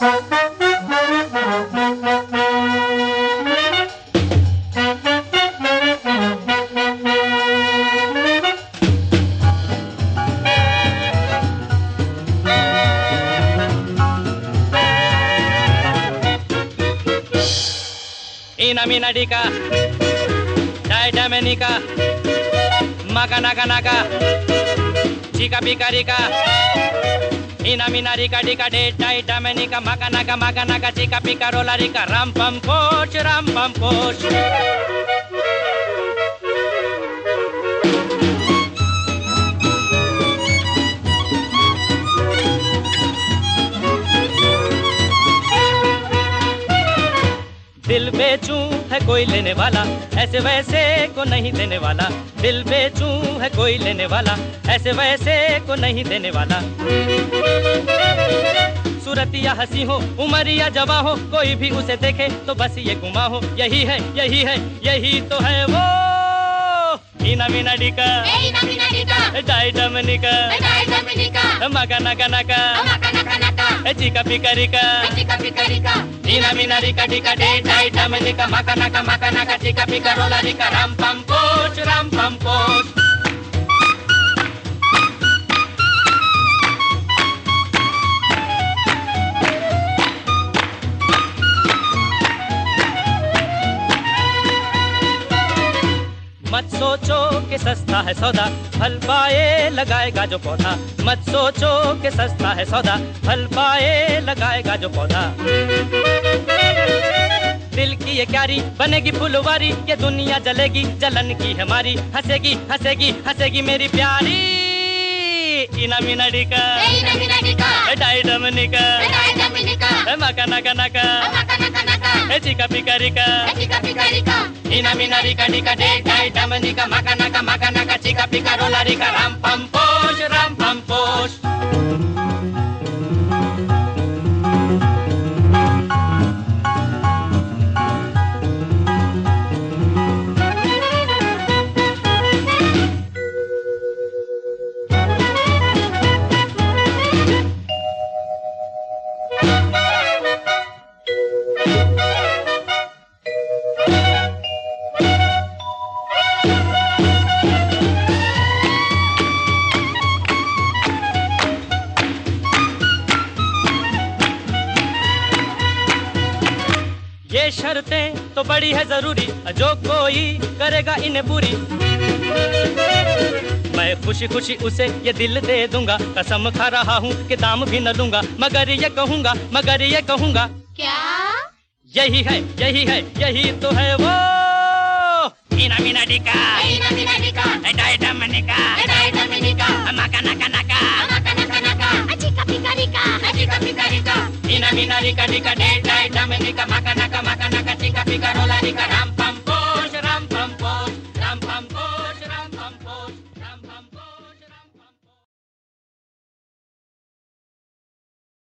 Ina mina dika, dai damenika, maka naka naka, chika pika rika. Ina mina rika dika de dai damenika, maka naka chika pika rola rika. Ram pam poch, ram pam poch. दिल बेचूं है कोई लेने वाला, ऐसे वैसे को नहीं देने वाला। दिल बेचूं है कोई लेने वाला, ऐसे वैसे को नहीं देने वाला। सूरतिया हंसी हो, उमरिया जवा हो, कोई भी उसे देखे तो बस ये गुमा हो। यही है, यही है, यही तो है वो। ina mina dika, dai damenika, maka naka naka, chika pika rika. Ina mina rika dika de dai damenika, maka naka chika pika rola rika. Ram pam poch, ram pam poch. मत सोचो कि सस्ता है सौदा, फल पाए लगाएगा जो पौधा। मत सोचो कि सस्ता है सौदा, फल पाए लगाएगा जो पौधा। दिल की ये क्यारी बनेगी फुलवारी, ये दुनिया जलेगी जलन की हमारी। हंसेगी हंसेगी हंसेगी मेरी प्यारी। ina mina dika, dai damenika, maka naka naka, chika pika rika. Ina mina rika dika de dai damenika, maka naka chika pika rola rika. Ram pam poch, ram pam poch. ये शर्तें तो बड़ी है जरूरी, जो कोई करेगा इन्हें पूरी। मैं खुशी खुशी उसे ये दिल दे दूंगा, कसम खा रहा हूँ कि दाम भी न लूंगा। मगर ये कहूँगा, मगर ये कहूँगा, क्या? यही है, यही है, यही तो है वो। ina mina dika, dai damenika, maka naka naka, chika pika rika. ina mina rika dika de dai damenika, maka naka chika pika rola rika. Ram